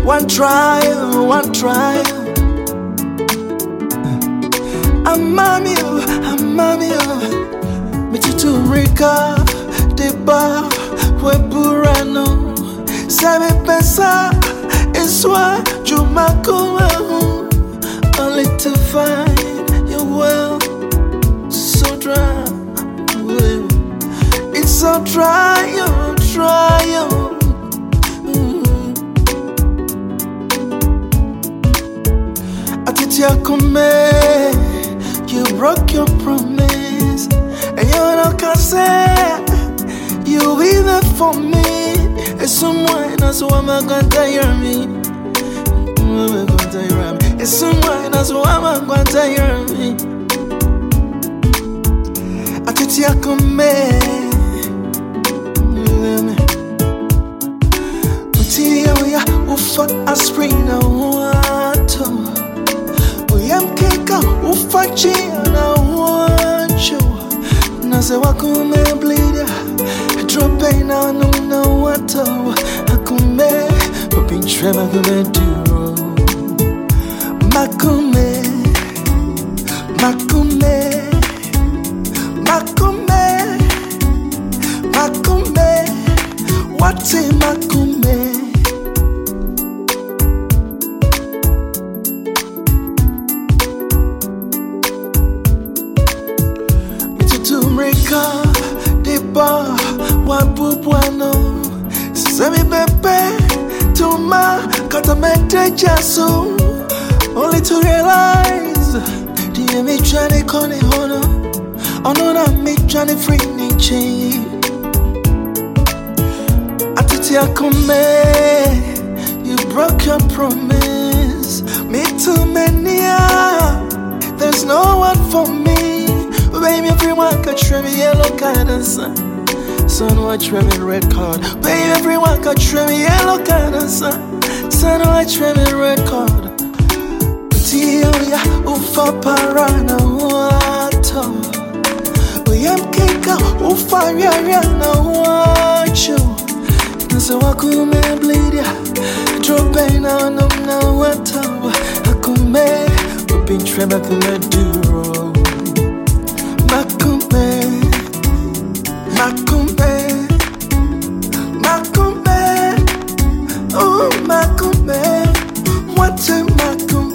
One trial, one trial. I'm mommy, me to Rica, the bar, we burano. Sabe pensar, it's what you only to find your well so dry. It's so dry, you try. Atitia come, you broke your promise, and you don't can say you even for me. It's someone else who am I gonna tire me. It's someone else who am I gonna tire me. Atitia come, Utia ufa aspirin na water. Uyam keka ufa chia na wacho. Nase wakume bleed. Drop pain na no water. Akume popin trema kume duro. Makume what's in makume? Tumrika, the bar, one bubuano. Semi pepe, tuma, katamete jaso. Only to realize, the me trying to hono. Oh no, not me trying to free niche. Atitia come, you broke your promise. Me too many, there's no one for me. Baby, everyone can try me yellow card and son watch me red card. Baby, everyone can try me yellow card and son watch me red card. Tia ufa parana wato. Uyam keka ufa na wacho. Nasa wakume bleed ya. Drop na na wato. Akume upin trema kume duro. Makumbe, oh Makumbe, what's a Makumbe?